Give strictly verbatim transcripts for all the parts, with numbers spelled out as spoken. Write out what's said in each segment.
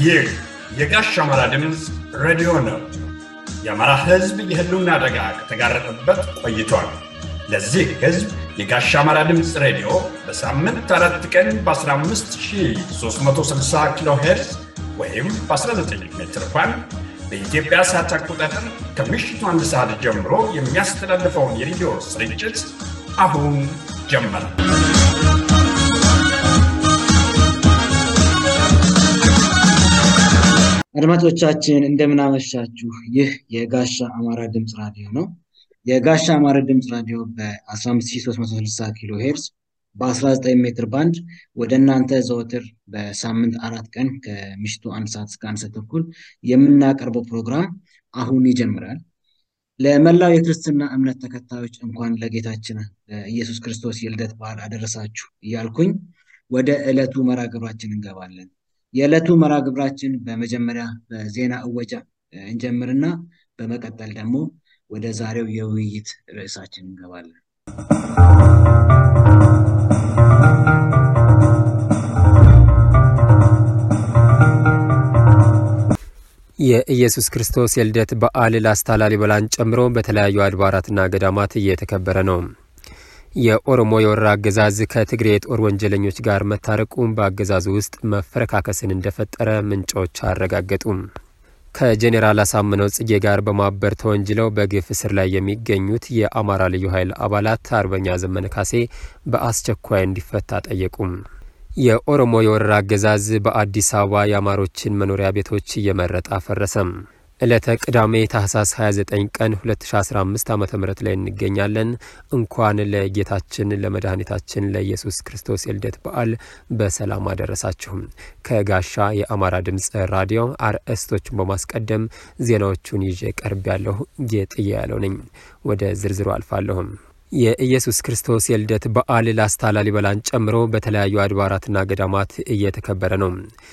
ይህ የጋሽ አማራ ድምፅ ሬዲዮ ነው። የአማራ ህዝብ የህልውና አደጋ ከተጋረጠበት ቆይቷል። ለዚህ ህዝብ የጋሽ አማራ ድምፅ ሬዲዮ በሳምንት አራት ቀን በ15360 ኪሎ ሄርዝ ወይም በ19 ሜትር ባንድ በኢትዮጵያ ሰዓት አቆጣጠር ከምሽቱ አንድ ሰዓት ጀምሮ የሚያስተላልፈውን የሬዲዮ ስርጭት አሁን ጀመረ። አድማጮቻችን እንደምን አመሻችሁ። ይህ የጋሽ አማራ ድምፅ ራዲዮ ነው። የጋሽ አማራ ድምፅ ራዲዮ በ15360 ኪሎ ሄርዝ በ19 ሜትር ባንድ ወደ እናንተ ዘወትር በሳምንት አራት ቀን ከምሽቱ አንድ ሰዓት እስከ አንድ ሰዓት ተኩል የምናቀርበው ፕሮግራም አሁን ይጀምራል። ለመላው የክርስትና እምነት ተከታዮች እንኳን ለጌታችን ኢየሱስ ክርስቶስ የልደት በዓል አደረሳችሁ እያልኩኝ ወደ ዕለቱ መርሃ ግብራችን እንገባለን። የዕለቱ መርሃ ግብራችን በመጀመሪያ በዜና እወጃ እንጀምርና በመቀጠል ደግሞ ወደ ዛሬው የውይይት ርዕሳችን እንገባለን። የኢየሱስ ክርስቶስ የልደት በዓል ላስታ ላሊበላን ጨምሮ በተለያዩ አድባራትና ገዳማት እየተከበረ ነው። የኦሮሞ የወረራ አገዛዝ ከትግሬ የጦር ወንጀለኞች ጋር መታረቁን በአገዛዙ ውስጥ መፈረካከስን እንደፈጠረ ምንጮች አረጋገጡ። ከጄኔራል አሳምነው ጽጌ ጋር በማበር ተወንጅለው በግፍ እስር ላይ የሚገኙት የአማራ ልዩ ኃይል አባላት አርበኛ ዘመነ ካሴ በአስቸኳይ እንዲፈታ ጠየቁ። የኦሮሞ የወረራ አገዛዝ በአዲስ አበባ የአማሮችን መኖሪያ ቤቶች እየመረጠ አፈረሰም። ዕለተ ቅዳሜ ታህሳስ ሃያ ዘጠኝ ቀን ሁለት ሺህ አስራ አምስት ዓመተ ምህረት ላይ እንገኛለን። እንኳን ለጌታችን ለመድኃኒታችን ለኢየሱስ ክርስቶስ የልደት በዓል በሰላም አደረሳችሁ። ከጋሻ የአማራ ድምፅ ራዲዮ አርእስቶቹን በማስቀደም ዜናዎቹን ይዤ ቀርብ ያለሁ ጌጥዬ ያለው ነኝ። ወደ ዝርዝሩ አልፋለሁ። የኢየሱስ ክርስቶስ የልደት በዓል ላስታ ላሊበላን ጨምሮ በተለያዩ አድባራትና ገዳማት እየተከበረ ነው።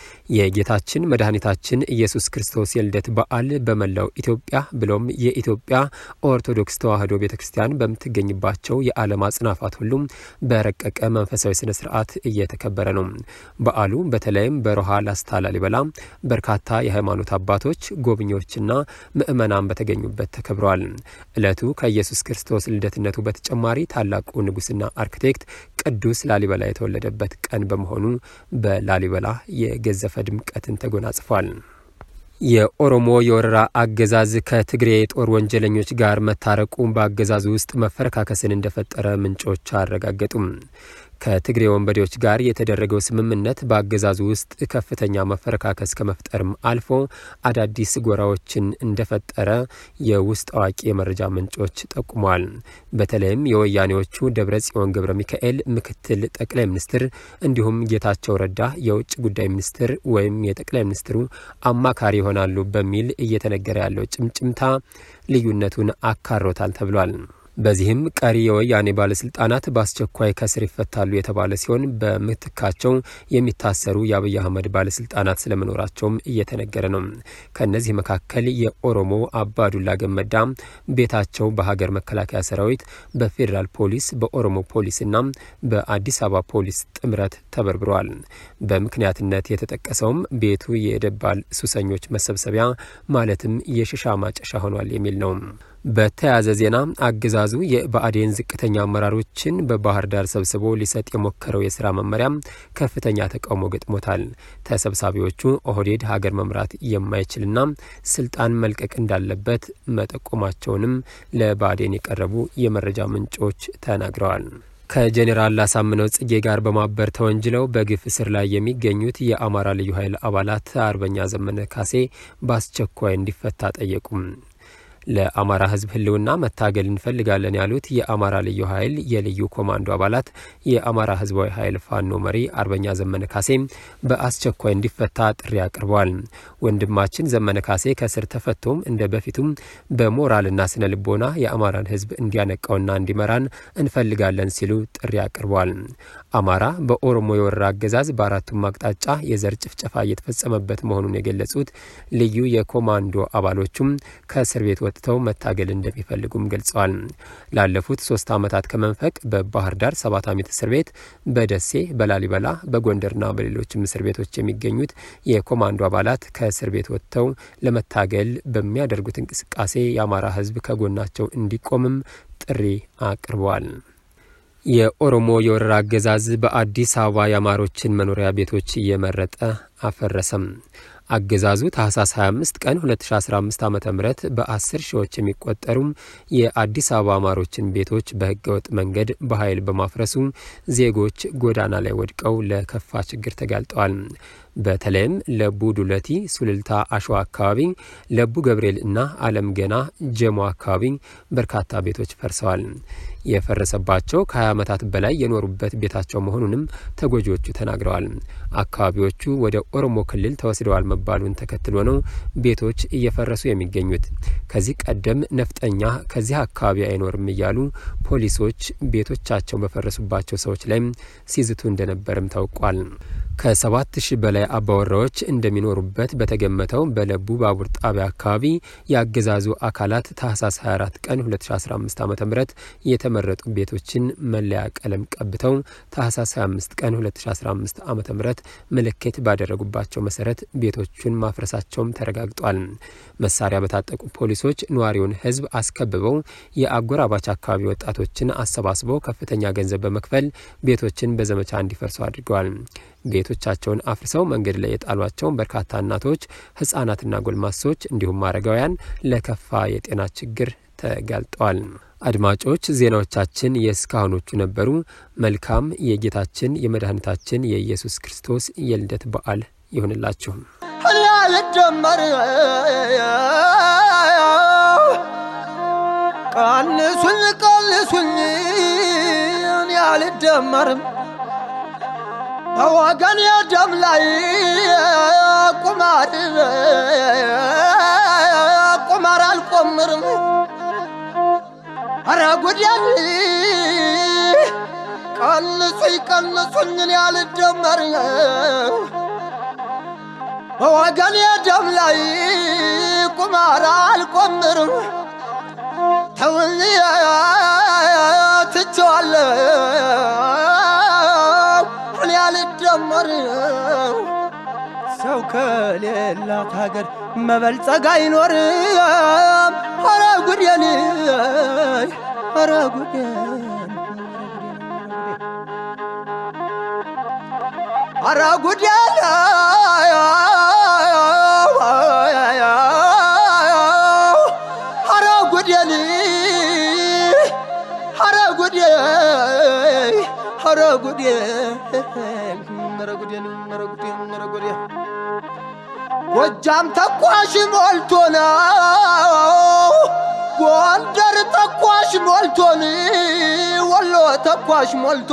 የጌታችን መድኃኒታችን ኢየሱስ ክርስቶስ የልደት በዓል በመላው ኢትዮጵያ ብሎም የኢትዮጵያ ኦርቶዶክስ ተዋሕዶ ቤተክርስቲያን በምትገኝባቸው የዓለም አጽናፋት ሁሉ በረቀቀ መንፈሳዊ ስነ ስርዓት እየተከበረ ነው። በዓሉ በተለይም በሮሃ ላስታ ላሊበላ በርካታ የሃይማኖት አባቶች፣ ጎብኚዎችና ምዕመናን በተገኙበት ተከብሯል። ዕለቱ ከኢየሱስ ክርስቶስ ልደትነቱ በተጨማሪ ታላቁ ንጉስና አርክቴክት ቅዱስ ላሊበላ የተወለደበት ቀን በመሆኑ በላሊበላ የገዘፈ ድምቀትን ተጎናጽፏል። የኦሮሞ የወረራ አገዛዝ ከትግሬ የጦር ወንጀለኞች ጋር መታረቁ በአገዛዙ ውስጥ መፈረካከስን እንደፈጠረ ምንጮች አረጋገጡም። ከትግሬ ወንበዴዎች ጋር የተደረገው ስምምነት በአገዛዙ ውስጥ ከፍተኛ መፈረካከስ ከመፍጠርም አልፎ አዳዲስ ጎራዎችን እንደፈጠረ የውስጥ አዋቂ የመረጃ ምንጮች ጠቁመዋል። በተለይም የወያኔዎቹ ደብረጽዮን ገብረ ሚካኤል ምክትል ጠቅላይ ሚኒስትር እንዲሁም ጌታቸው ረዳ የውጭ ጉዳይ ሚኒስትር ወይም የጠቅላይ ሚኒስትሩ አማካሪ ይሆናሉ በሚል እየተነገረ ያለው ጭምጭምታ ልዩነቱን አካሮታል ተብሏል። በዚህም ቀሪ የወያኔ ባለስልጣናት በአስቸኳይ ከስር ይፈታሉ የተባለ ሲሆን በምትካቸው የሚታሰሩ የአብይ አህመድ ባለስልጣናት ስለመኖራቸውም እየተነገረ ነው። ከነዚህ መካከል የኦሮሞ አባዱላ ገመዳ ቤታቸው በሀገር መከላከያ ሰራዊት፣ በፌዴራል ፖሊስ፣ በኦሮሞ ፖሊስና በአዲስ አበባ ፖሊስ ጥምረት ተበርብረዋል። በምክንያትነት የተጠቀሰውም ቤቱ የደባል ሱሰኞች መሰብሰቢያ ማለትም የሽሻ ማጨሻ ሆኗል የሚል ነው። በተያያዘ ዜና አገዛዙ የብአዴን ዝቅተኛ አመራሮችን በባህር ዳር ሰብስቦ ሊሰጥ የሞከረው የሥራ መመሪያ ከፍተኛ ተቃውሞ ገጥሞታል። ተሰብሳቢዎቹ ኦህዴድ ሀገር መምራት የማይችልና ስልጣን መልቀቅ እንዳለበት መጠቆማቸውንም ለብአዴን የቀረቡ የመረጃ ምንጮች ተናግረዋል። ከጄኔራል አሳምነው ጽጌ ጋር በማበር ተወንጅለው በግፍ እስር ላይ የሚገኙት የአማራ ልዩ ኃይል አባላት አርበኛ ዘመነ ካሴ በአስቸኳይ እንዲፈታ ጠየቁ። ለአማራ ህዝብ ህልውና መታገል እንፈልጋለን ያሉት የአማራ ልዩ ኃይል የልዩ ኮማንዶ አባላት የአማራ ህዝባዊ ኃይል ፋኖ መሪ አርበኛ ዘመነ ካሴ በአስቸኳይ እንዲፈታ ጥሪ አቅርበዋል። ወንድማችን ዘመነ ካሴ ከስር ተፈቶም እንደ በፊቱም በሞራልና ስነ ልቦና የአማራን ህዝብ እንዲያነቃውና እንዲመራን እንፈልጋለን ሲሉ ጥሪ አቅርበዋል። አማራ በኦሮሞ የወረራ አገዛዝ በአራቱም አቅጣጫ የዘር ጭፍጨፋ እየተፈጸመበት መሆኑን የገለጹት ልዩ የኮማንዶ አባሎቹም ከእስር ቤት ወጥተው መታገል እንደሚፈልጉም ገልጸዋል። ላለፉት ሶስት ዓመታት ከመንፈቅ በባህር ዳር ሰባት ዓመት እስር ቤት፣ በደሴ፣ በላሊበላ፣ በጎንደርና በሌሎችም እስር ቤቶች የሚገኙት የኮማንዶ አባላት ከእስር ቤት ወጥተው ለመታገል በሚያደርጉት እንቅስቃሴ የአማራ ሕዝብ ከጎናቸው እንዲቆምም ጥሪ አቅርበዋል። የኦሮሞ የወረራ አገዛዝ በአዲስ አበባ የአማሮችን መኖሪያ ቤቶች እየመረጠ አፈረሰም። አገዛዙ ታህሳስ ሃያ አምስት ቀን ሁለት ሺህ አስራ አምስት ዓመተ ምህረት በአስር ሺዎች የሚቆጠሩ የአዲስ አበባ አማሮችን ቤቶች በህገወጥ መንገድ በኃይል በማፍረሱ ዜጎች ጎዳና ላይ ወድቀው ለከፋ ችግር ተጋልጠዋል። በተለይም ለቡ ዱለቲ፣ ሱልልታ፣ አሸዋ አካባቢ፣ ለቡ ገብርኤል እና አለም ገና ጀሞ አካባቢ በርካታ ቤቶች ፈርሰዋል። የፈረሰባቸው ከ20 ዓመታት በላይ የኖሩበት ቤታቸው መሆኑንም ተጎጂዎቹ ተናግረዋል። አካባቢዎቹ ወደ ኦሮሞ ክልል ተወስደዋል መባሉን ተከትሎ ነው ቤቶች እየፈረሱ የሚገኙት። ከዚህ ቀደም ነፍጠኛ ከዚህ አካባቢ አይኖርም እያሉ ፖሊሶች ቤቶቻቸው በፈረሱባቸው ሰዎች ላይ ሲዝቱ እንደነበርም ታውቋል። ከሰባት ሺህ በላይ አባወራዎች እንደሚኖሩበት በተገመተው በለቡ ባቡር ጣቢያ አካባቢ ያገዛዙ አካላት ታህሳስ ሃያ አራት ቀን ሁለት ሺህ አስራ አምስት ዓመተ ምህረት የተመረጡ ቤቶችን መለያ ቀለም ቀብተው ታህሳስ ሃያ አምስት ቀን ሁለት ሺህ አስራ አምስት ዓመተ ምህረት ምልክት ባደረጉባቸው መሰረት ቤቶቹን ማፍረሳቸውም ተረጋግጧል። መሳሪያ በታጠቁ ፖሊሶች ነዋሪውን ህዝብ አስከብበው የአጎራባች አካባቢ ወጣቶችን አሰባስበው ከፍተኛ ገንዘብ በመክፈል ቤቶችን በዘመቻ እንዲፈርሱ አድርገዋል። ቤቶቻቸውን አፍርሰው መንገድ ላይ የጣሏቸው በርካታ እናቶች፣ ህፃናትና ጎልማሶች እንዲሁም አረጋውያን ለከፋ የጤና ችግር ተጋልጠዋል። አድማጮች ዜናዎቻችን የስካሁኖቹ ነበሩ። መልካም የጌታችን የመድኃኒታችን የኢየሱስ ክርስቶስ የልደት በዓል ይሁንላችሁ። አልደመር ቀንሱኝ ቀንሱኝ አልደመርም በወገን የደም ላይ ቁማር ቁማር አልቆምርም። ኧረ ጉዴን ቀንሱኝ ቀንሱኝ አልደመር በወገን የደም ላይ ቁማር አልቆምርም። ተውኝ ትቼዋለሁ ያልደመር ሰው ከሌላት ሀገር መበልጸግ አይኖርም። ኧረ ጉዴን ኧረ ጉዴን ኧረ ጉዴን ኧረ ጉዴን ኧረ ጉዴን ኧረ ጉዴን ኧረ ጉዴን ኧረ ጉዴን ኧረ ጉዴን ጎጃም ተኳሽ ሞልቶ ነው፣ ጎንደር ተኳሽ ሞልቶ ነው፣ ወሎ ተኳሽ ሞልቶ፣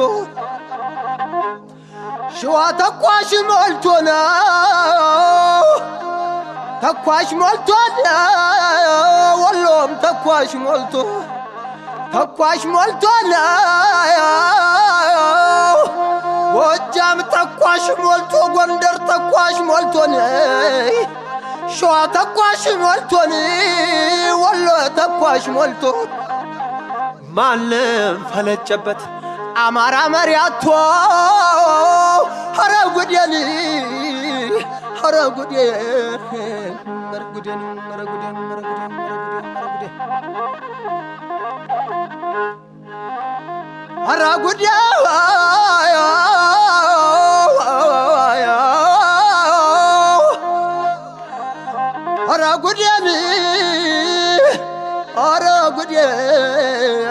ሸዋ ተኳሽ ሞልቶ ነው፣ ተኳሽ ሞልቶ ነው፣ ወሎም ተኳሽ ሞልቶ ተኳሽ ሞልቶ ነው። ጎጃም ተኳሽ ሞልቶ፣ ጎንደር ተኳሽ ሞልቶ ነው፣ ሸዋ ተኳሽ ሞልቶ ነው፣ ወሎ ተኳሽ ሞልቶ ማንም ፈለጨበት አማራ መሪያቶ። ኧረ ጉዴን ኧረ ጉዴን ኧረ ጉዴን ኧረ ጉዴን ኧረ ጉዴን ኧረ ጉዴን ኧረ ጉዴን ኧረ ጉዴን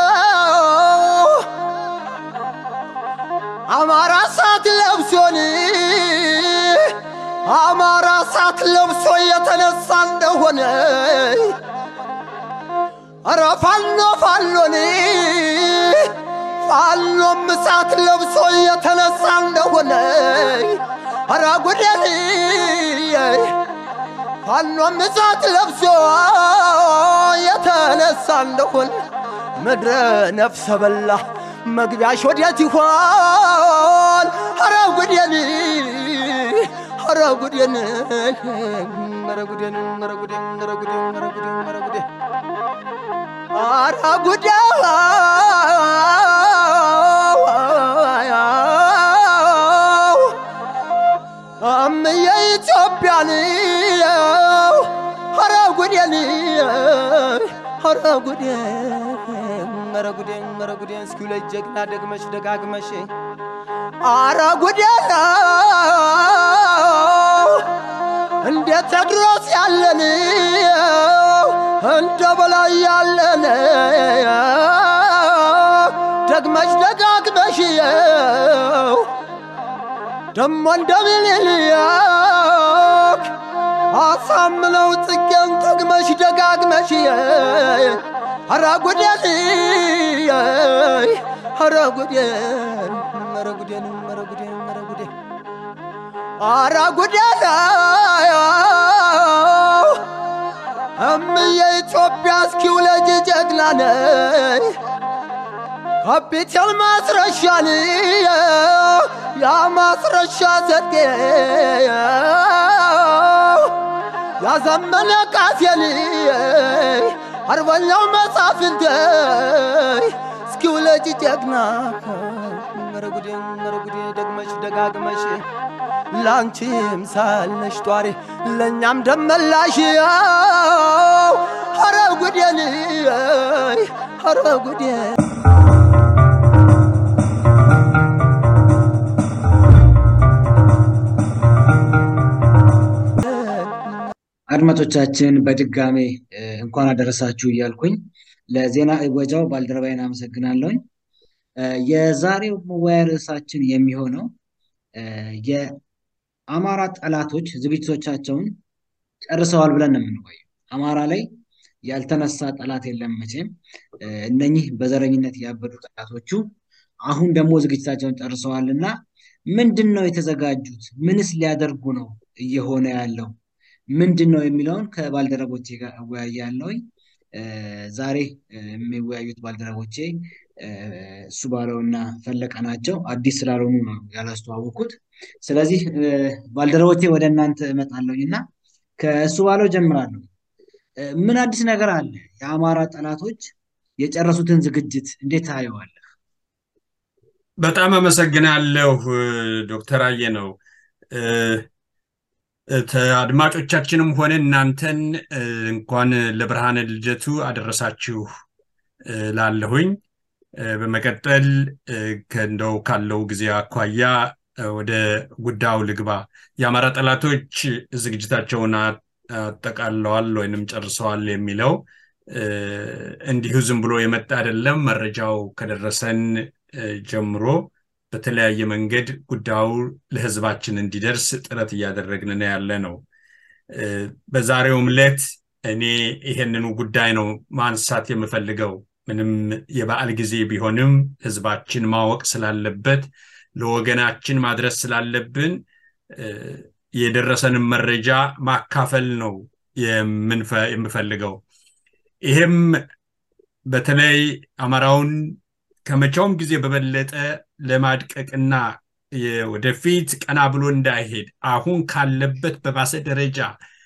አማራ ሳት ለብሶን አማራ ሳት ለብሶ የተነሳ እንደሆነ ኧረ ፋኖ ፋኖን ፋኖም ሳት ለብሶ የተነሳ እንደሆነ ኧረ ጉዴን ፋኖም ሳት ለብሶ የተነሳ እንደሆነ ምድረ ነፍሰ በላ መግቢያሽ ወዴት ይሆን? ኧረ ጉዴን ኧረ ጉዴን ኧረ ጉዴን ኧረ ጉዴን ኧረ ጉዴን ኧረ ጉዴን ኧረ ጉዴን ኧረ ጉዴ እምዬ ኢትዮጵያን ኧረ ጉዴን ኧረ ጉዴን ኧረ ጉዴን ኧረ ጉዴን እስኪ ሁለት ጀግና ደግመሽ ደጋግመሽ ኧረ ጉዴን እንደ ቴዎድሮስ ያለን እንደ በላይ ያለን ደግመሽ ደጋግመሽ ደሞ እንደምንልያክ አሳምነው ጽጌን ደግመሽ ደጋግመሽ ኧረ ጉዴን ኧረ ጉዴን ኧረ ጉዴን ኧረ ጉዴን ኧረ ጉዴን ኧረ ጉዴን እምዬ ኢትዮጵያ እስኪ ውለጅ ጀግና ነይ ካፒቴል ማስረሻን ያ ማስረሻ ዘርጌ ያዘመነ ቃሴን አርበኛው መሳፍንት እስኪ ውለጅ ጀግና ኧረ ጉዴን ኧረ ጉዴን ደግመሽ ደጋግመሽ ላንቺም ሳልነሽ ጧሪ ለኛም ደመላሽ ኧረ ጉዴን ኧረ ጉዴን አድማጮቻችን በድጋሜ እንኳን አደረሳችሁ እያልኩኝ ለዜና እወጃው ባልደረባዬን አመሰግናለሁኝ። የዛሬው መወያያ ርዕሳችን የሚሆነው የአማራ ጠላቶች ዝግጅቶቻቸውን ጨርሰዋል ብለን ነው የምንወያየው። አማራ ላይ ያልተነሳ ጠላት የለም መቼም። እነኚህ በዘረኝነት ያበዱ ጠላቶቹ አሁን ደግሞ ዝግጅታቸውን ጨርሰዋልና ምንድነው የተዘጋጁት? ምንስ ሊያደርጉ ነው እየሆነ ያለው? ምንድነው የሚለውን ከባልደረቦቼ ጋር እወያያለሁኝ። ዛሬ የሚወያዩት ባልደረቦቼ እሱ ባለውና ፈለቀ ናቸው። አዲስ ስላልሆኑ ነው ያላስተዋወቁት። ስለዚህ ባልደረቦቼ ወደ እናንተ እመጣለሁኝና ከእሱ ባለው ጀምራለሁ። ምን አዲስ ነገር አለ? የአማራ ጠላቶች የጨረሱትን ዝግጅት እንዴት ታየዋለህ? በጣም አመሰግናለሁ ዶክተር አየነው። አድማጮቻችንም ሆነ እናንተን እንኳን ለብርሃነ ልደቱ አደረሳችሁ ላለሁኝ። በመቀጠል ከእንደው ካለው ጊዜ አኳያ ወደ ጉዳዩ ልግባ። የአማራ ጠላቶች ዝግጅታቸውን አጠቃለዋል ወይንም ጨርሰዋል የሚለው እንዲሁ ዝም ብሎ የመጣ አይደለም። መረጃው ከደረሰን ጀምሮ በተለያየ መንገድ ጉዳዩ ለህዝባችን እንዲደርስ ጥረት እያደረግን ነው ያለነው። በዛሬው ዕለት እኔ ይሄንኑ ጉዳይ ነው ማንሳት የምፈልገው። ምንም የበዓል ጊዜ ቢሆንም ህዝባችን ማወቅ ስላለበት ለወገናችን ማድረስ ስላለብን የደረሰንን መረጃ ማካፈል ነው የምፈልገው። ይሄም በተለይ አማራውን ከመቼውም ጊዜ በበለጠ ለማድቀቅና ወደፊት ቀና ብሎ እንዳይሄድ አሁን ካለበት በባሰ ደረጃ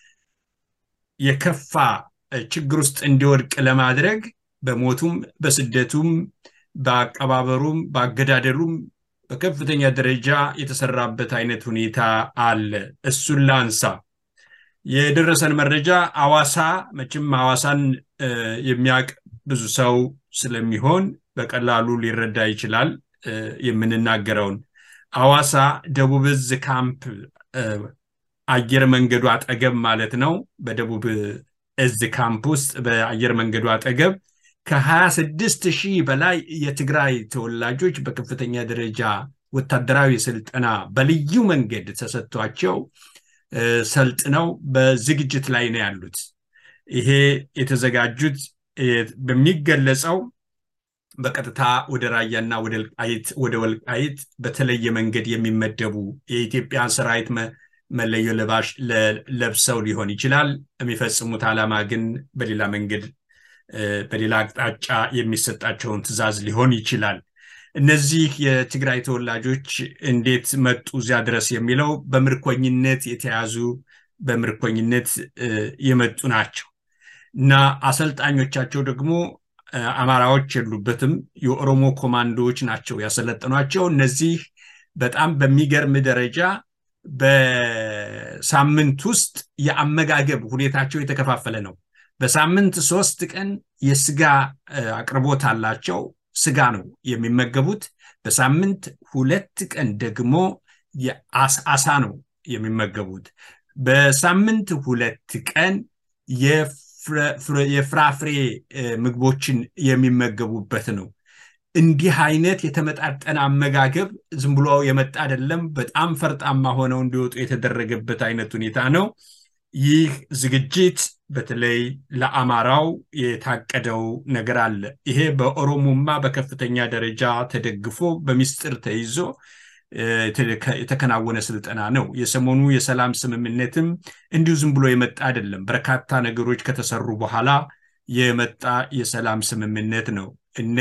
የከፋ ችግር ውስጥ እንዲወድቅ ለማድረግ በሞቱም በስደቱም በአቀባበሩም በአገዳደሉም በከፍተኛ ደረጃ የተሰራበት አይነት ሁኔታ አለ። እሱን ላንሳ። የደረሰን መረጃ አዋሳ መቼም አዋሳን የሚያቅ ብዙ ሰው ስለሚሆን በቀላሉ ሊረዳ ይችላል የምንናገረውን። አዋሳ ደቡብ እዝ ካምፕ አየር መንገዱ አጠገብ ማለት ነው። በደቡብ እዝ ካምፕ ውስጥ በአየር መንገዱ አጠገብ ከ26 ሺህ በላይ የትግራይ ተወላጆች በከፍተኛ ደረጃ ወታደራዊ ስልጠና በልዩ መንገድ ተሰጥቷቸው ሰልጥነው በዝግጅት ላይ ነው ያሉት። ይሄ የተዘጋጁት በሚገለጸው በቀጥታ ወደ ራያና ወደ ወልቃይት ወደ ወልቃይት በተለየ መንገድ የሚመደቡ የኢትዮጵያ ሰራዊት መለዮ ለባሽ ለብሰው ሊሆን ይችላል። የሚፈጽሙት ዓላማ ግን በሌላ መንገድ በሌላ አቅጣጫ የሚሰጣቸውን ትዕዛዝ ሊሆን ይችላል። እነዚህ የትግራይ ተወላጆች እንዴት መጡ እዚያ ድረስ የሚለው በምርኮኝነት የተያዙ በምርኮኝነት የመጡ ናቸው እና አሰልጣኞቻቸው ደግሞ አማራዎች የሉበትም የኦሮሞ ኮማንዶዎች ናቸው ያሰለጠኗቸው እነዚህ በጣም በሚገርም ደረጃ በሳምንት ውስጥ የአመጋገብ ሁኔታቸው የተከፋፈለ ነው በሳምንት ሶስት ቀን የስጋ አቅርቦት አላቸው ስጋ ነው የሚመገቡት በሳምንት ሁለት ቀን ደግሞ የአሳ ነው የሚመገቡት በሳምንት ሁለት ቀን የፍራፍሬ ምግቦችን የሚመገቡበት ነው እንዲህ አይነት የተመጣጠነ አመጋገብ ዝም ብሎ የመጣ አይደለም በጣም ፈርጣማ ሆነው እንዲወጡ የተደረገበት አይነት ሁኔታ ነው ይህ ዝግጅት በተለይ ለአማራው የታቀደው ነገር አለ ይሄ በኦሮሞማ በከፍተኛ ደረጃ ተደግፎ በሚስጥር ተይዞ የተከናወነ ስልጠና ነው የሰሞኑ የሰላም ስምምነትም እንዲሁ ዝም ብሎ የመጣ አይደለም በርካታ ነገሮች ከተሰሩ በኋላ የመጣ የሰላም ስምምነት ነው እነ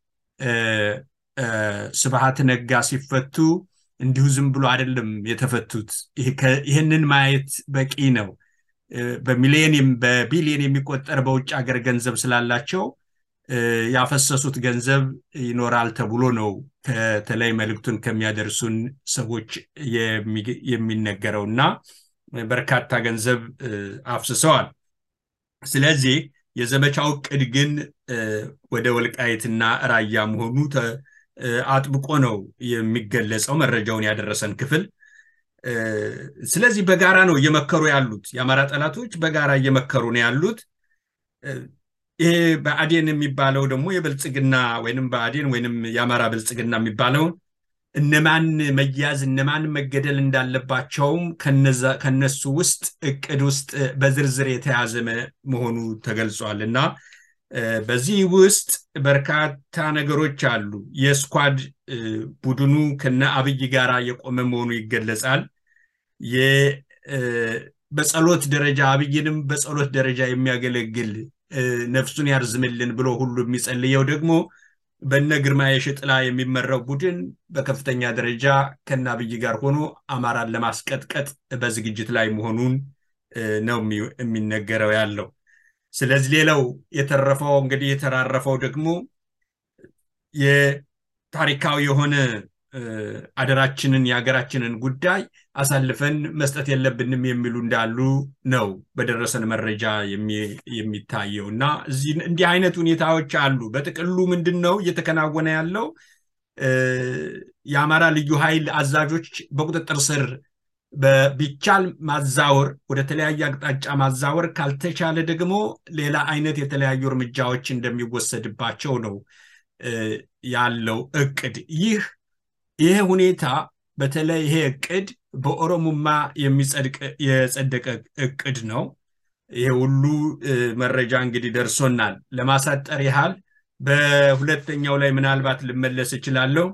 ስብሃት ነጋ ሲፈቱ እንዲሁ ዝም ብሎ አይደለም የተፈቱት ይሄንን ማየት በቂ ነው በሚሊዮን በቢሊዮን የሚቆጠር በውጭ ሀገር ገንዘብ ስላላቸው ያፈሰሱት ገንዘብ ይኖራል ተብሎ ነው ከተለይ መልእክቱን ከሚያደርሱን ሰዎች የሚነገረውና በርካታ ገንዘብ አፍስሰዋል ስለዚህ የዘመቻው ቅድ ግን ወደ ወልቃይትና ራያ መሆኑ አጥብቆ ነው የሚገለጸው መረጃውን ያደረሰን ክፍል ስለዚህ በጋራ ነው እየመከሩ ያሉት የአማራ ጠላቶች በጋራ እየመከሩ ነው ያሉት ይሄ በአዴን የሚባለው ደግሞ የብልጽግና ወይንም በአዴን ወይንም የአማራ ብልጽግና የሚባለው እነማን መያዝ እነማን መገደል እንዳለባቸውም ከነዛ ከነሱ ውስጥ እቅድ ውስጥ በዝርዝር የተያዘ መሆኑ ተገልጿልና በዚህ ውስጥ በርካታ ነገሮች አሉ የስኳድ ቡድኑ ከነ አብይ ጋራ የቆመ መሆኑ ይገለጻል የ በጸሎት ደረጃ አብይንም በጸሎት ደረጃ የሚያገለግል ነፍሱን ያርዝምልን ብሎ ሁሉ የሚጸልየው ደግሞ በእነ ግርማ የሽጥላ የሚመራው ቡድን በከፍተኛ ደረጃ ከነ አብይ ጋር ሆኖ አማራን ለማስቀጥቀጥ በዝግጅት ላይ መሆኑን ነው የሚነገረው ያለው ስለዚህ ሌላው የተረፈው እንግዲህ የተራረፈው ደግሞ የታሪካዊ የሆነ አደራችንን ያገራችንን ጉዳይ አሳልፈን መስጠት የለብንም የሚሉ እንዳሉ ነው በደረሰን መረጃ የሚታየውና እዚህ እንዲህ አይነት ሁኔታዎች አሉ በጥቅሉ ምንድነው እየተከናወነ ያለው የአማራ ልዩ ኃይል አዛዦች በቁጥጥር ስር በቢቻል ማዛወር ወደ ተለያየ አቅጣጫ ማዛወር ካልተቻለ ደግሞ ሌላ አይነት የተለያዩ እርምጃዎች እንደሚወሰድባቸው ነው ያለው እቅድ ይህ ይሄ ሁኔታ በተለይ ይሄ እቅድ በኦሮሞማ የሚጸድቅ የጸደቀ እቅድ ነው ይሄ ሁሉ መረጃ እንግዲህ ደርሶናል ለማሳጠር ያህል በሁለተኛው ላይ ምናልባት ልመለስ ይችላልው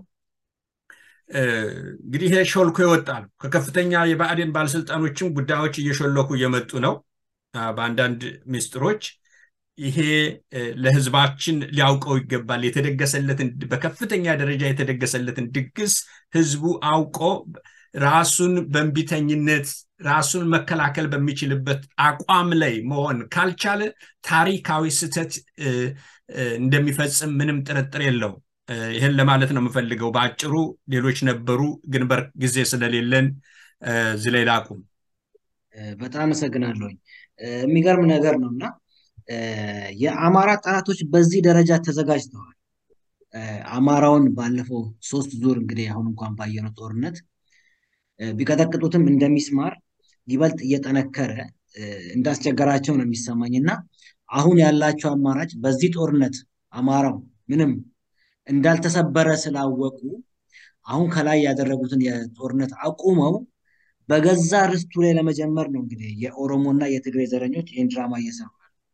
እንግዲህ ይሄ ሾልኮ ይወጣል ከከፍተኛ የባዕዴን ባለስልጣኖችም ጉዳዮች እየሾለኩ የመጡ ነው በአንዳንድ ሚስጥሮች ይሄ ለህዝባችን ሊያውቀው ይገባል የተደገሰለትን በከፍተኛ ደረጃ የተደገሰለትን ድግስ ህዝቡ አውቆ ራሱን በእንቢተኝነት ራሱን መከላከል በሚችልበት አቋም ላይ መሆን ካልቻለ ታሪካዊ ስተት እንደሚፈጽም ምንም ጥርጥር የለው ይሄን ለማለት ነው የምፈልገው በአጭሩ ሌሎች ነበሩ ግን በጊዜ ስለሌለን ዝላይ ላቁም በጣም አመሰግናለሁኝ የሚገርም ነገር ነውና የአማራ ጠላቶች በዚህ ደረጃ ተዘጋጅተዋል አማራውን ባለፈው ሶስት ዙር እንግዲህ አሁን እንኳን ባየነው ጦርነት ቢቀጠቅጡትም እንደሚስማር ይበልጥ እየጠነከረ እንዳስቸገራቸው ነው የሚሰማኝና አሁን ያላቸው አማራጭ በዚህ ጦርነት አማራው ምንም እንዳልተሰበረ ስላወቁ አሁን ከላይ ያደረጉትን የጦርነት አቁመው በገዛ ርስቱ ላይ ለመጀመር ነው እንግዲህ የኦሮሞና የትግሬ ዘረኞች ይህን ድራማ እየሰሩ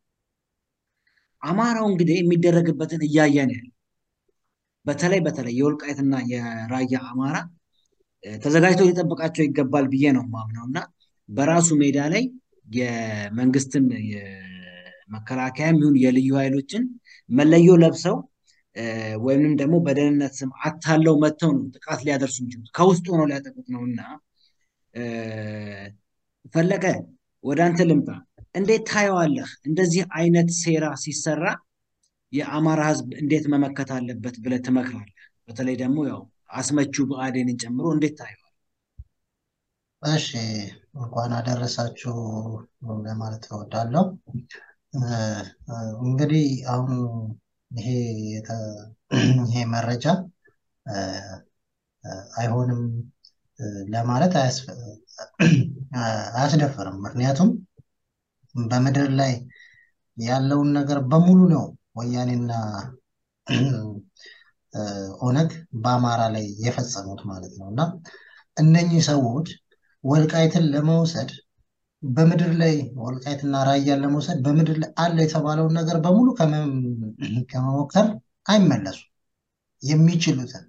አማራው እንግዲህ የሚደረግበትን እያየን ያለ በተለይ በተለይ የወልቃይትና የራያ አማራ ተዘጋጅቶ ሊጠብቃቸው ይገባል ብዬ ነው ማምነውና በራሱ ሜዳ ላይ የመንግስትን የመከላከያም ይሁን የልዩ ኃይሎችን መለዮ ለብሰው ወይንም ደግሞ በደህንነት ስም አታለው መተው ነው ጥቃት ሊያደርሱ የሚችሉት ከውስጡ ነው ሊያጠቁት ነውና ፈለቀ ወደ አንተ ልምጣ እንዴት ታየዋለህ እንደዚህ አይነት ሴራ ሲሰራ የአማራ ህዝብ እንዴት መመከት አለበት ብለህ ትመክራለህ በተለይ ደግሞ ያው አስመቹ ብአዴንን ጨምሮ እንዴት ታየዋለህ እሺ እንኳን አደረሳችሁ ለማለት እወዳለሁ እንግዲህ አሁን ይሄ ይሄ መረጃ አይሆንም ለማለት አያስደፍርም ምክንያቱም በመድር ላይ ያለውን ነገር በሙሉ ነው ወያኔና ኦነግ በአማራ ላይ የፈጸሙት ማለት ነውና እነኚህ ሰዎች ወልቃይትን ለመውሰድ በመድር ላይ ወልቃይትና ራያን ለመውሰድ በመድር ላይ አለ የተባለው ነገር በሙሉ ከመሞከር አይመለሱ የሚችሉትን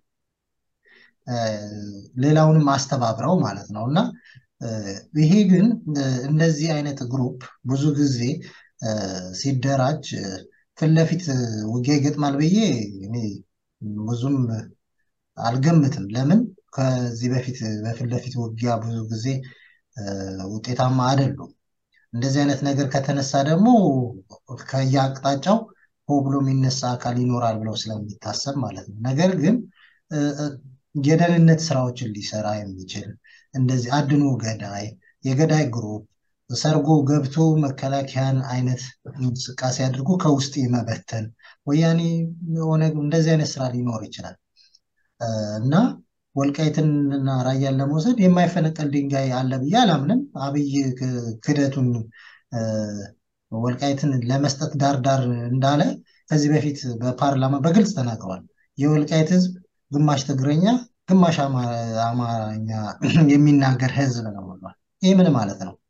ሌላውንም ማስተባብረው ማለት ነውና ይሄ ግን እንደዚህ አይነት ግሩፕ ብዙ ጊዜ ሲደራጅ ፍለፊት ውጊያ ይገጥማል በየ እኔ ብዙም አልገምትም ለምን ከዚህ በፊት በፍለፊት ውጊያ ብዙ ጊዜ ውጤታማ አይደሉም እንደዚህ አይነት ነገር ከተነሳ ደግሞ ከያቅጣጫው ሆብሎ የሚነሳ አካል ይኖራል ብለው ስለሚታሰብ ማለት ነው ነገር ግን የደህንነት ስራዎችን ሊሰራ የሚችል እንደዚህ አድኖ ገዳይ የገዳይ ግሩፕ ሰርጎ ገብቶ መከላከያን አይነት እንቅስቃሴ አድርጎ ከውስጥ የመበተን ወያኔ ሆነ እንደዚህ አይነት ስራ ሊኖር ይችላል እና ወልቃይትንና ራያን ለመውሰድ የማይፈነቀል ድንጋይ አለ ብዬ አላምንም አብይ ክደቱን ወልቃይትን ለመስጠት ዳር ዳር እንዳለ ከዚህ በፊት በፓርላማ በግልጽ ተናግሯል የወልቃይት ህዝብ ግማሽ ትግረኛ ግማሽ አማርኛ የሚናገር ህዝብ ነው ማለት ይሄ ምን ማለት ነው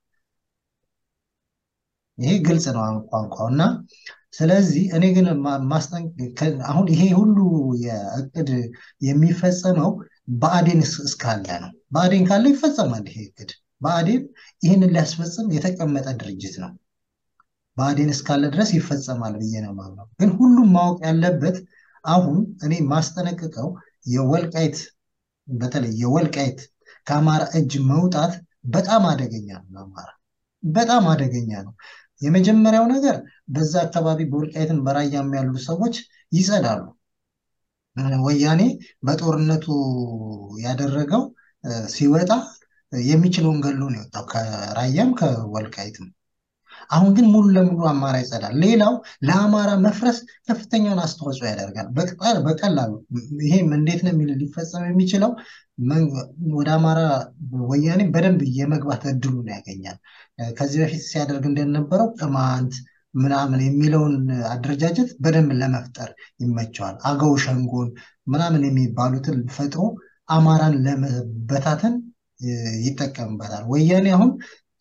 ይሄ ግልጽ ነው ቋንቋውና ስለዚህ እኔ ግን ማስጠንቀቅ አሁን ይሄ ሁሉ የእቅድ የሚፈጸመው በአዴን እስካለ ነው በአዴን ካለ ይፈጸማል ይሄ እቅድ በአዴን ይሄንን ሊያስፈጽም የተቀመጠ ድርጅት ነው በአዴን እስካለ ድረስ ይፈጸማል ብዬ ነው ማለት ግን ሁሉም ማወቅ ያለበት አሁን እኔ ማስጠነቅቀው የወልቃይት በተለይ የወልቃይት ከአማራ እጅ መውጣት በጣም አደገኛ ነው አማራ በጣም አደገኛ ነው የመጀመሪያው ነገር በዛ አካባቢ በወልቃይትን በራያም ያሉ ሰዎች ይጸዳሉ ወያኔ በጦርነቱ ያደረገው ሲወጣ የሚችለውን ገሎ ነው የወጣው ከራያም ከወልቃይትም አሁን ግን ሙሉ ለሙሉ አማራ ይጸዳል ሌላው ለአማራ መፍረስ ከፍተኛውን አስተዋጽኦ ያደርጋል በቀጣይ በቀላሉ ይሄም እንዴት ነው የሚል ሊፈጸም የሚችለው ወደ አማራ ወያኔ በደንብ የመግባት እድሉን ያገኛል ከዚህ በፊት ሲያደርግ እንደነበረው ቅማንት ምናምን የሚለውን አደረጃጀት በደንብ ለመፍጠር ይመቸዋል አገው ሸንጎን ምናምን የሚባሉትን ፈጥሮ አማራን ለመበታተን ይጠቀምበታል ወያኔ አሁን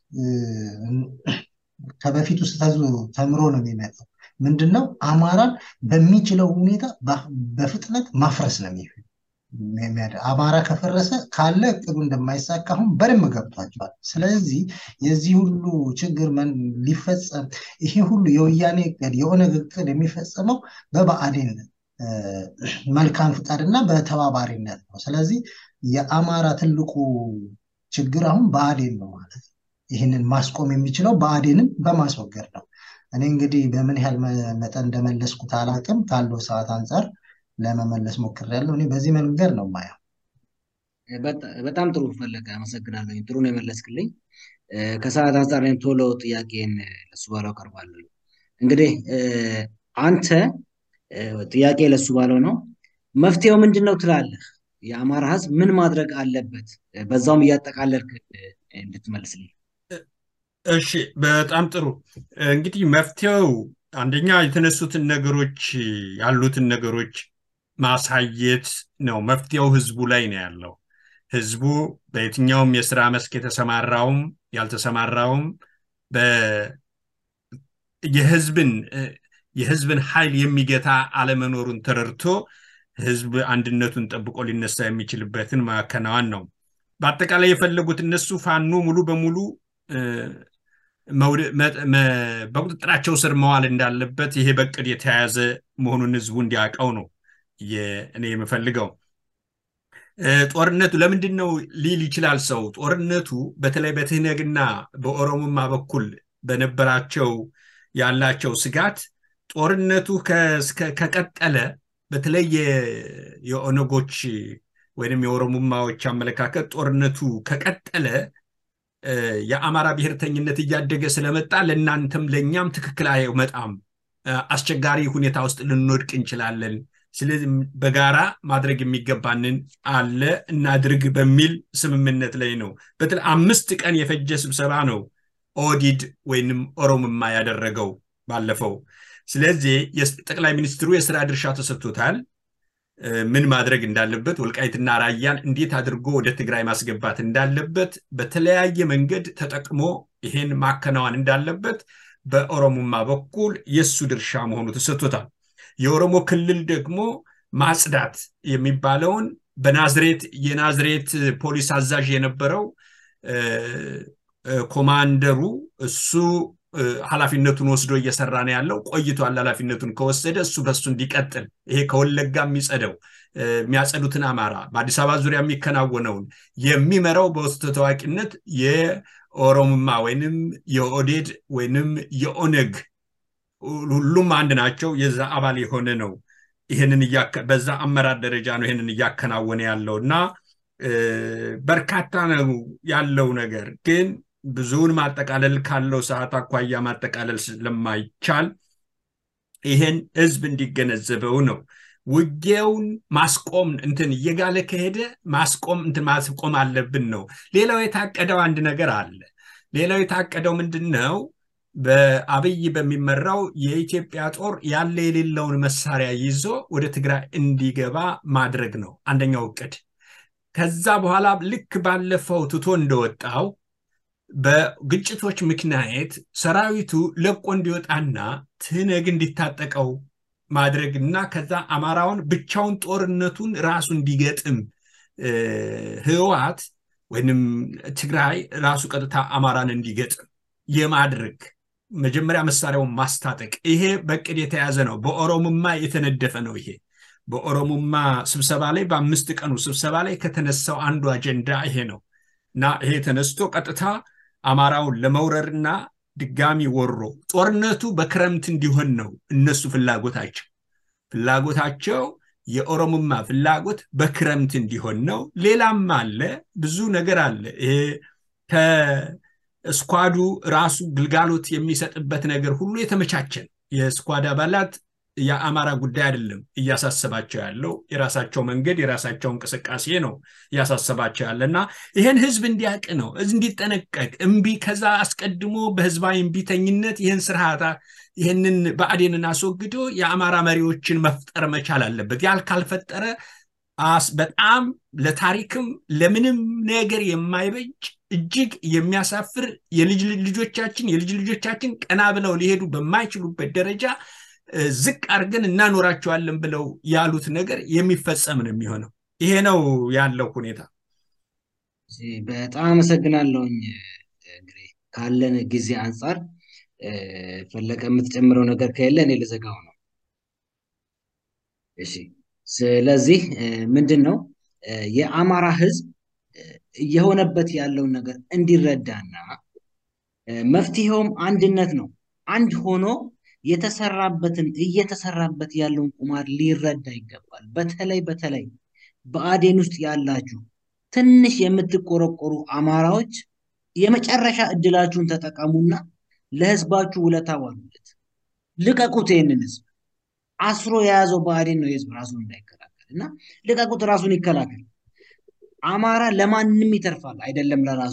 ከበፊቱ ስተዙ ተምሮ ነው የሚመጣው ምንድነው አማራን በሚችለው ሁኔታ በፍጥነት ማፍረስ ነው የሚፈልግ አማራ ከፈረሰ ካለ እቅዱ እንደማይሳካሁን በደም ገብቷቸዋል ስለዚህ የዚህ ሁሉ ችግር ምን ሊፈጸም ይሄ ሁሉ የወያኔ እቅድ የኦነግ እቅድ የሚፈጸመው በበአዴን መልካም ፍቃድና በተባባሪነት ነው ስለዚህ የአማራ ትልቁ ችግር አሁን በአዴን ነው ማለት ይሄንን ማስቆም የሚችለው በአዴንን በማስወገድ ነው እኔ እንግዲህ በምን ያህል መጠን እንደመለስኩት አላቅም ካለው ሰዓት አንፃር ለመመለስ ሞክሬያለሁ እኔ በዚህ መንገድ ነው ማየው በጣም ጥሩ ፈለቀ አመሰግናለሁ ጥሩ ነው የመለስክልኝ ከሰዓት አንፃር እኔም ቶሎ ጥያቄን ለሱ ባለው ቀርባለሁ እንግዲህ አንተ ጥያቄ ለሱ ባለው ነው መፍትሄው ምንድነው ትላለህ የአማራ ህዝብ ምን ማድረግ አለበት በዛውም ያጠቃለልክ እንድትመልስልኝ እሺ በጣም ጥሩ እንግዲህ መፍትሄው አንደኛ የተነሱትን ነገሮች ያሉትን ነገሮች ማሳየት ነው መፍትሄው ህዝቡ ላይ ነው ያለው ህዝቡ በየትኛውም የሥራ መስክ የተሰማራውም ያልተሰማራውም በ የህዝብን የህዝብን ኃይል የሚገታ አለመኖሩን ተረድቶ ህዝብ አንድነቱን ጠብቆ ሊነሳ የሚችልበትን ማከናወን ነው በአጠቃላይ የፈለጉት እነሱ ፋኖ ሙሉ በሙሉ በቁጥጥራቸው ስር መዋል እንዳለበት ይሄ በቅድ የተያዘ መሆኑን ህዝቡ እንዲያቀው ነው እኔ የምፈልገው። ጦርነቱ ለምንድን ነው ሊል ይችላል ሰው። ጦርነቱ በተለይ በትህነግና በኦሮሞማ በኩል በነበራቸው ያላቸው ስጋት ጦርነቱ ከቀጠለ በተለይ የኦነጎች ወይንም የኦሮሞማዎች አመለካከት ጦርነቱ ከቀጠለ የአማራ ብሔርተኝነት እያደገ ስለመጣ ለእናንተም ለእኛም ትክክል አይመጣም፣ አስቸጋሪ ሁኔታ ውስጥ ልንወድቅ እንችላለን፣ ስለዚህ በጋራ ማድረግ የሚገባንን አለ እናድርግ በሚል ስምምነት ላይ ነው። በተለይ አምስት ቀን የፈጀ ስብሰባ ነው ኦዲድ ወይንም ኦሮሞማ ያደረገው ባለፈው። ስለዚህ የጠቅላይ ሚኒስትሩ የሥራ ድርሻ ተሰጥቶታል። ምን ማድረግ እንዳለበት ወልቃይትና ራያን እንዴት አድርጎ ወደ ትግራይ ማስገባት እንዳለበት በተለያየ መንገድ ተጠቅሞ ይሄን ማከናወን እንዳለበት በኦሮሞማ በኩል የሱ ድርሻ መሆኑ ተሰጥቶታል። የኦሮሞ ክልል ደግሞ ማጽዳት የሚባለውን በናዝሬት የናዝሬት ፖሊስ አዛዥ የነበረው ኮማንደሩ እሱ ኃላፊነቱን ወስዶ እየሰራ ነው ያለው። ቆይቷል። ኃላፊነቱን ከወሰደ እሱ በሱ እንዲቀጥል ይሄ ከወለጋ የሚጸደው የሚያጸዱትን አማራ በአዲስ አበባ ዙሪያ የሚከናወነውን የሚመራው በውስጥ ታዋቂነት የኦሮሞማ ወይንም የኦዴድ ወይንም የኦነግ ሁሉም አንድ ናቸው። የዛ አባል የሆነ ነው። ይሄንን በዛ አመራር ደረጃ ነው ይሄንን እያከናወነ ያለውና በርካታ ነው ያለው ነገር ግን ብዙውን ማጠቃለል ካለው ሰዓት አኳያ ማጠቃለል ስለማይቻል ይሄን ህዝብ እንዲገነዘበው ነው። ውጊያውን ማስቆም እንትን እየጋለ ከሄደ ማስቆም እንትን ማስቆም አለብን ነው። ሌላው የታቀደው አንድ ነገር አለ። ሌላው የታቀደው ምንድነው? በአብይ በሚመራው የኢትዮጵያ ጦር ያለ የሌለውን መሳሪያ ይዞ ወደ ትግራይ እንዲገባ ማድረግ ነው አንደኛው እቅድ። ከዛ በኋላ ልክ ባለፈው ትቶ እንደወጣው በግጭቶች ምክንያት ሰራዊቱ ለቆ እንዲወጣና ትህነግ እንዲታጠቀው ማድረግና ከዛ አማራውን ብቻውን ጦርነቱን ራሱ እንዲገጥም ህወሓት ወይንም ትግራይ ራሱ ቀጥታ አማራን እንዲገጥም የማድረግ መጀመሪያ መሳሪያውን ማስታጠቅ ይሄ በቅድ የተያዘ ነው። በኦሮሞማ የተነደፈ ነው። ይሄ በኦሮሞማ ስብሰባ ላይ በአምስት ቀኑ ስብሰባ ላይ ከተነሳው አንዱ አጀንዳ ይሄ ነው እና ይሄ ተነስቶ ቀጥታ አማራውን ለመውረርና ድጋሚ ወሮ ጦርነቱ በክረምት እንዲሆን ነው እነሱ ፍላጎታቸው ፍላጎታቸው የኦሮሞማ ፍላጎት በክረምት እንዲሆን ነው። ሌላም አለ ብዙ ነገር አለ። ይሄ ከስኳዱ ራሱ ግልጋሎት የሚሰጥበት ነገር ሁሉ የተመቻቸ የስኳድ አባላት የአማራ ጉዳይ አይደለም እያሳሰባቸው ያለው የራሳቸው መንገድ የራሳቸው እንቅስቃሴ ነው እያሳሰባቸው ያለና ይሄን ህዝብ እንዲያቅ ነው እንዲጠነቀቅ እምቢ ከዛ አስቀድሞ በህዝባዊ እምቢተኝነት ይሄን ስርዓታ ይሄንን ባዕዴንን አስወግዶ የአማራ መሪዎችን መፍጠር መቻል አለበት። ያል ካልፈጠረ አስ በጣም ለታሪክም ለምንም ነገር የማይበጅ እጅግ የሚያሳፍር የልጅ ልጆቻችን የልጅ ልጆቻችን ቀና ብለው ሊሄዱ በማይችሉበት ደረጃ ዝቅ አርገን እናኖራቸዋለን ብለው ያሉት ነገር የሚፈጸም ነው የሚሆነው። ይሄ ነው ያለው ሁኔታ። በጣም አመሰግናለሁኝ። እንግዲህ ካለን ጊዜ አንፃር ፈለቀ የምትጨምረው ነገር ከሌለ እኔ ልዘጋው ነው። እሺ ስለዚህ ምንድነው የአማራ ህዝብ የሆነበት ያለውን ነገር እንዲረዳና መፍትሄውም አንድነት ነው። አንድ ሆኖ የተሰራበትን እየተሰራበት ያለውን ቁማር ሊረዳ ይገባል። በተለይ በተለይ በአዴን ውስጥ ያላችሁ ትንሽ የምትቆረቆሩ አማራዎች የመጨረሻ እድላችሁን ተጠቀሙና ለህዝባችሁ ውለታ ዋሉለት። ልቀቁት። ይሄንን ህዝብ አስሮ የያዘው በአዴን ነው። ህዝብ ራሱን እንዳይከላከልና ልቀቁት፣ ራሱን ይከላከል። አማራ ለማንም ይተርፋል አይደለም ለራሱ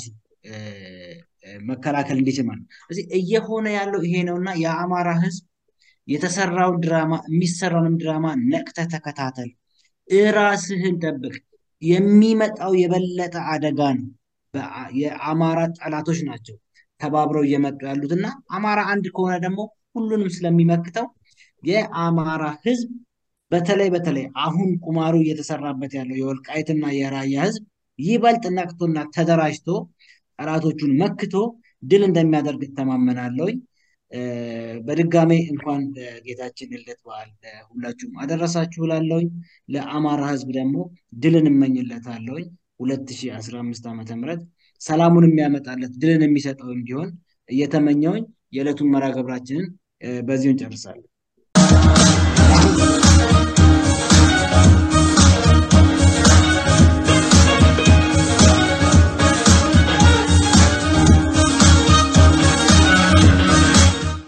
መከላከል እንዲችል ማለት ነው። ስለዚህ እየሆነ ያለው ይሄ ነውና የአማራ ህዝብ የተሰራው ድራማ የሚሰራውን ድራማ ነቅተህ ተከታተል፣ እራስህን ጠብቅ። የሚመጣው የበለጠ አደጋ ነው። የአማራ ጠላቶች ናቸው ተባብረው እየመጡ ያሉትና አማራ አንድ ከሆነ ደግሞ ሁሉንም ስለሚመክተው የአማራ ህዝብ በተለይ በተለይ አሁን ቁማሩ እየተሰራበት ያለው የወልቃይትና የራያ ህዝብ ይበልጥ ነቅቶና ተደራጅቶ ጠላቶቹን መክቶ ድል እንደሚያደርግ ተማመናለሁ። በድጋሜ እንኳን ለጌታችን ልደት በዓል ሁላችሁም አደረሳችሁ እላለሁኝ። ለአማራ ህዝብ ደግሞ ድልን እመኝለታለሁኝ። ሁለት ሺህ አስራ አምስት ዓመተ ምህረት ሰላሙን የሚያመጣለት ድልን የሚሰጠው እንዲሆን እየተመኘውኝ የዕለቱን መርሃ ግብራችንን በዚሁ እንጨርሳለን።